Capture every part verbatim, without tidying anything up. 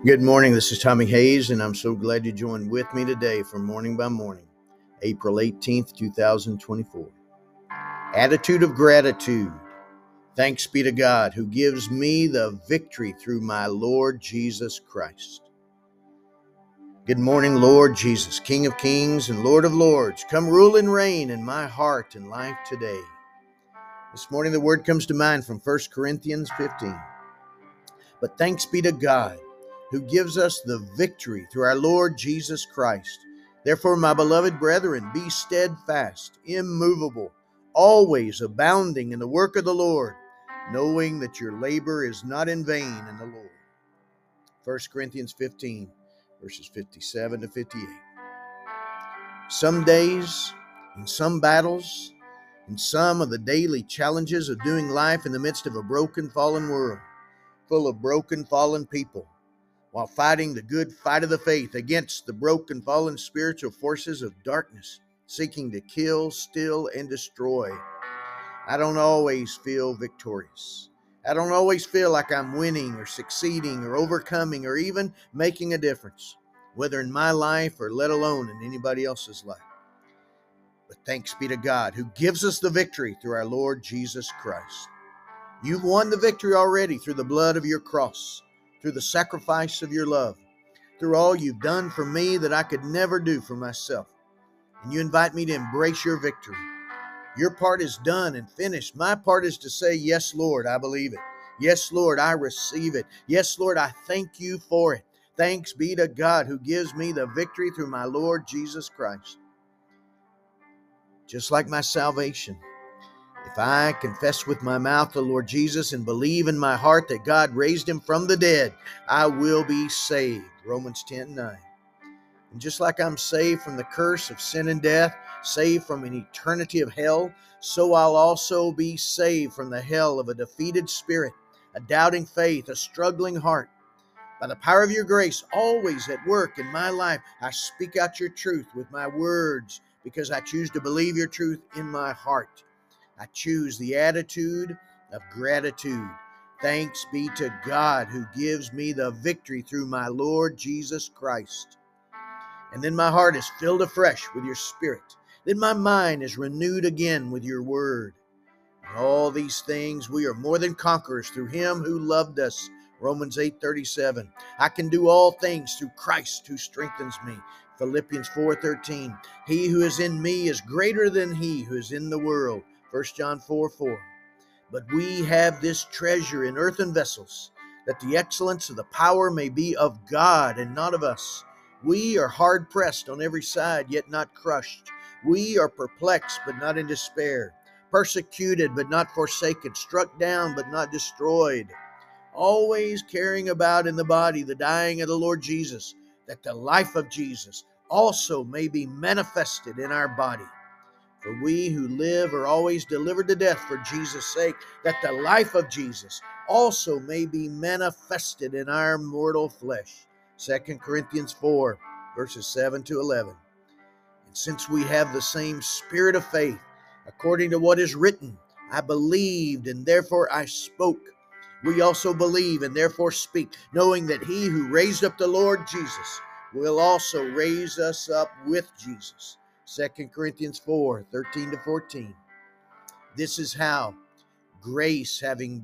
Good morning. This is Tommy Hayes, and I'm so glad you joined with me today for Morning by Morning, April eighteenth, twenty twenty-four. Attitude of gratitude. Thanks be to God who gives me the victory through my Lord Jesus Christ. Good morning, Lord Jesus, King of kings and Lord of lords. Come rule and reign in my heart and life today. This morning the word comes to mind from First Corinthians fifteen. But thanks be to God who gives us the victory through our Lord Jesus Christ. Therefore, my beloved brethren, be steadfast, immovable, always abounding in the work of the Lord, knowing that your labor is not in vain in the Lord. First Corinthians fifteen, verses fifty-seven to fifty-eight. Some days, in some battles, in some of the daily challenges of doing life in the midst of a broken, fallen world, full of broken, fallen people, while fighting the good fight of the faith against the broken, fallen spiritual forces of darkness, seeking to kill, steal, and destroy. I don't always feel victorious. I don't always feel like I'm winning or succeeding or overcoming or even making a difference, whether in my life or let alone in anybody else's life. But thanks be to God who gives us the victory through our Lord Jesus Christ. You've won the victory already through the blood of your cross, through the sacrifice of your love, through all you've done for me that I could never do for myself. And you invite me to embrace your victory. Your part is done and finished. My part is to say, yes, Lord, I believe it. Yes, Lord, I receive it. Yes, Lord, I thank you for it. Thanks be to God who gives me the victory through my Lord Jesus Christ. Just like my salvation, if I confess with my mouth the Lord Jesus and believe in my heart that God raised him from the dead, I will be saved. Romans ten nine. And just like I'm saved from the curse of sin and death, saved from an eternity of hell, so I'll also be saved from the hell of a defeated spirit, a doubting faith, a struggling heart. By the power of your grace, always at work in my life, I speak out your truth with my words because I choose to believe your truth in my heart. I choose the attitude of gratitude. Thanks be to God who gives me the victory through my Lord Jesus Christ. And then my heart is filled afresh with your spirit. Then my mind is renewed again with your word. And all these things we are more than conquerors through him who loved us. Romans eight thirty-seven. I can do all things through Christ who strengthens me. Philippians four thirteen. He who is in me is greater than he who is in the world. First John four four. But we have this treasure in earthen vessels, that the excellence of the power may be of God and not of us. We are hard pressed on every side, yet not crushed. We are perplexed, but not in despair. Persecuted, but not forsaken. Struck down, but not destroyed. Always carrying about in the body the dying of the Lord Jesus, that the life of Jesus also may be manifested in our body. For we who live are always delivered to death for Jesus' sake, that the life of Jesus also may be manifested in our mortal flesh. Second Corinthians four, verses seven to eleven. And since we have the same spirit of faith, according to what is written, I believed and therefore I spoke. We also believe and therefore speak, knowing that he who raised up the Lord Jesus will also raise us up with Jesus. Second Corinthians four, thirteen to fourteen. This is how grace, having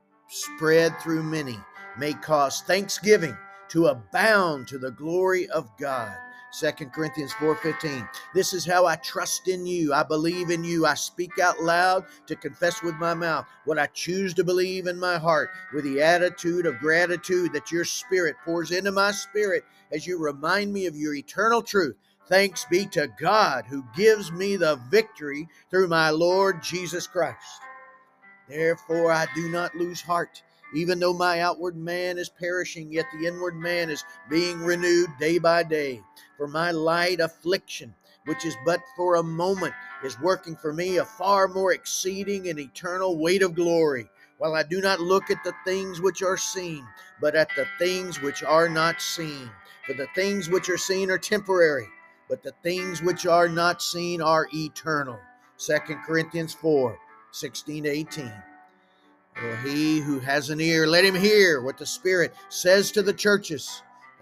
spread through many, may cause thanksgiving to abound to the glory of God. Second Corinthians four fifteen. This is how I trust in you. I believe in you. I speak out loud to confess with my mouth what I choose to believe in my heart, with the attitude of gratitude that your spirit pours into my spirit as you remind me of your eternal truth. Thanks be to God who gives me the victory through my Lord Jesus Christ. Therefore I do not lose heart, even though my outward man is perishing, yet the inward man is being renewed day by day. For my light affliction, which is but for a moment, is working for me a far more exceeding and eternal weight of glory, while I do not look at the things which are seen, but at the things which are not seen. For the things which are seen are temporary, but the things which are not seen are eternal. Second Corinthians four, sixteen to eighteen. Well, he who has an ear, let him hear what the Spirit says to the churches.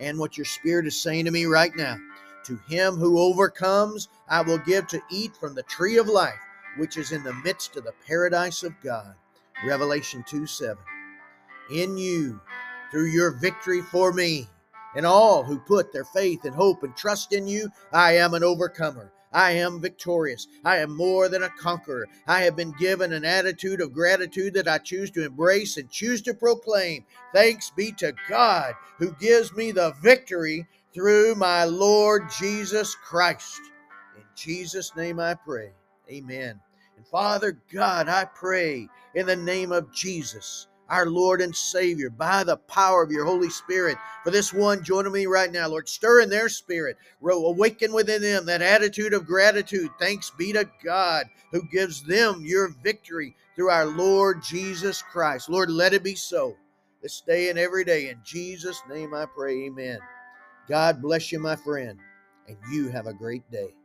and what your Spirit is saying to me right now. To him who overcomes, I will give to eat from the tree of life, which is in the midst of the paradise of God. Revelation two seven. In you, through your victory for me, and all who put their faith and hope and trust in you, I am an overcomer. I am victorious. I am more than a conqueror. I have been given an attitude of gratitude that I choose to embrace and choose to proclaim. Thanks be to God who gives me the victory through my Lord Jesus Christ. In Jesus' name I pray. Amen. And Father God, I pray in the name of Jesus, our Lord and Savior, by the power of your Holy Spirit, for this one joining me right now, Lord, stir in their spirit, awaken within them that attitude of gratitude. Thanks be to God who gives them your victory through our Lord Jesus Christ. Lord, let it be so this day and every day. In Jesus' name I pray, amen. God bless you, my friend, and you have a great day.